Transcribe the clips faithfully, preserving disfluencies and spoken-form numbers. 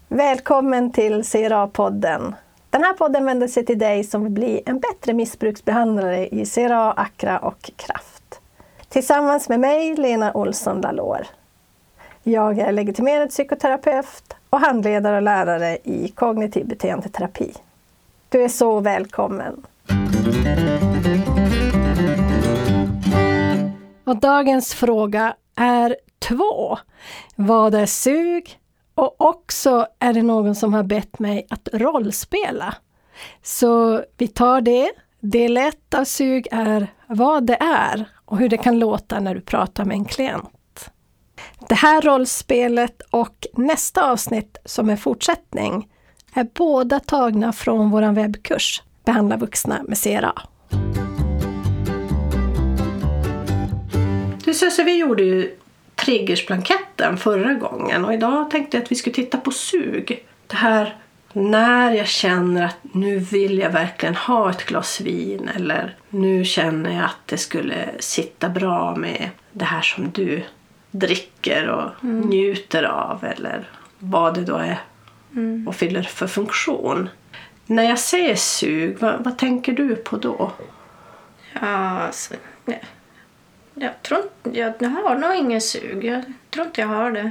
Välkommen till C R A-podden. Den här podden vänder sig till dig som vill bli en bättre missbruksbehandlare i C R A, Accra och Kraft. Tillsammans med mig, Lena Olsson Lalor. Jag är legitimerad psykoterapeut och handledare och lärare i kognitiv beteendeterapi. Du är så välkommen. Och dagens fråga är två. Vad är sug? Och också är det någon som har bett mig att rollspela. Så vi tar det. Del ett av sug är vad det är och hur det kan låta när du pratar med en klient. Det här rollspelet och nästa avsnitt som är fortsättning är båda tagna från vår webbkurs Behandla vuxna med C R A. Du, så vi gjorde ju triggersblanketten förra gången och idag tänkte jag att vi skulle titta på sug. Det här när jag känner att nu vill jag verkligen ha ett glas vin eller nu känner jag att det skulle sitta bra med det här som du dricker och mm. njuter av eller vad det då är mm. och fyller för funktion. När jag säger sug, vad, vad tänker du på då? Ja, alltså, nej. Jag tror inte, jag, jag har nog ingen sug. Jag tror inte jag har det.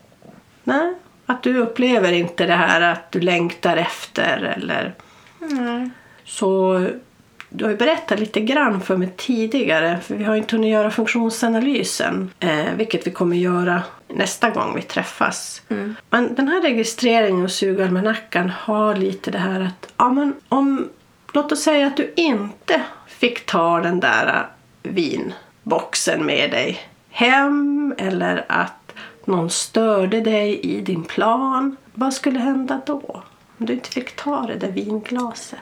Nej, att du upplever inte det här att du längtar efter eller... Nej. Så du har ju berättat lite grann för mig tidigare. För vi har inte hunnit göra funktionsanalysen. Eh, vilket vi kommer göra nästa gång vi träffas. Mm. Men den här registreringen och sugalmanackan har lite det här att... Ja, men om, låt oss säga att du inte fick ta den där vin... boxen med dig hem eller att någon störde dig i din plan. Vad skulle hända då? Om du inte fick ta det där vinglaset.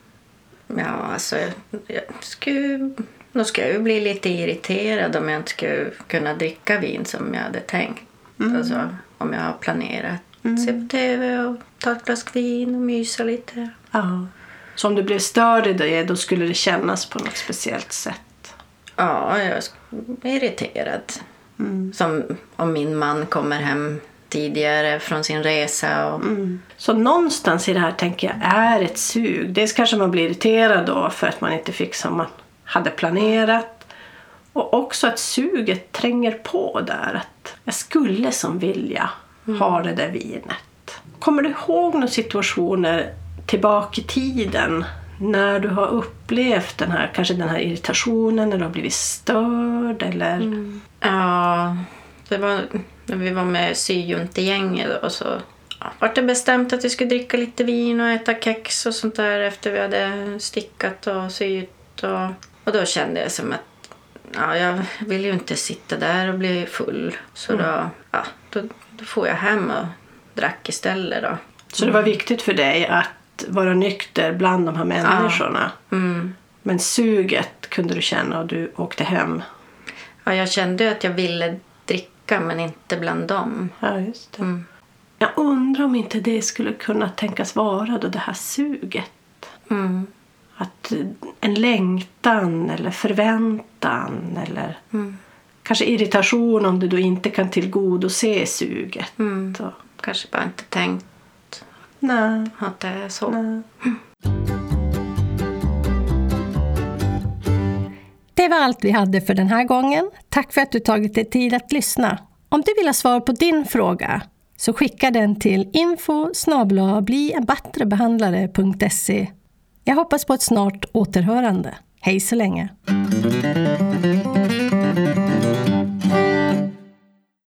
Ja, alltså jag skulle, då ska jag ju bli lite irriterad om jag inte skulle kunna dricka vin som jag hade tänkt. Mm. Alltså om jag har planerat. Mm. Se på tv och ta ett glas vin och mysa lite. Ja. Så om du blev störd i det, då skulle det kännas på något speciellt sätt? Ja, jag är irriterad. Mm. Som om min man kommer hem tidigare från sin resa. Och... Mm. Så någonstans i det här tänker jag är ett sug. Dels kanske man blir irriterad då för att man inte fick som man hade planerat. Och också att suget tränger på där. Att jag skulle som vilja mm. ha det där vinet. Kommer du ihåg några situationer tillbaka i tiden... När du har upplevt den här, kanske den här irritationen, när du har blivit störd eller... Mm. Ja, det var när vi var med syjuntegänget och så ja, var det bestämt att vi skulle dricka lite vin och äta kex och sånt där efter vi hade stickat och sytt. Och, och då kände jag som att ja, jag vill ju inte sitta där och bli full. Så mm. då, ja, då, då får jag hem och drack istället då. Så det var viktigt för dig att vara nykter bland de här människorna. Ja. Mm. Men suget kunde du känna och du åkte hem. Ja, jag kände att jag ville dricka men inte bland dem. Ja, just det. Mm. Jag undrar om inte det skulle kunna tänkas vara då det här suget. Mm. Att en längtan eller förväntan eller mm. kanske irritation om du då inte kan tillgodose suget. Mm. Så. Kanske bara inte tänkt. Nej. Att det är så. Nej. Det var allt vi hade för den här gången. Tack för att du tagit dig tid att lyssna. Om du vill ha svar på din fråga så skicka den till info snabel-a bli en bättre behandlare punkt se. Jag hoppas på ett snart återhörande. Hej så länge!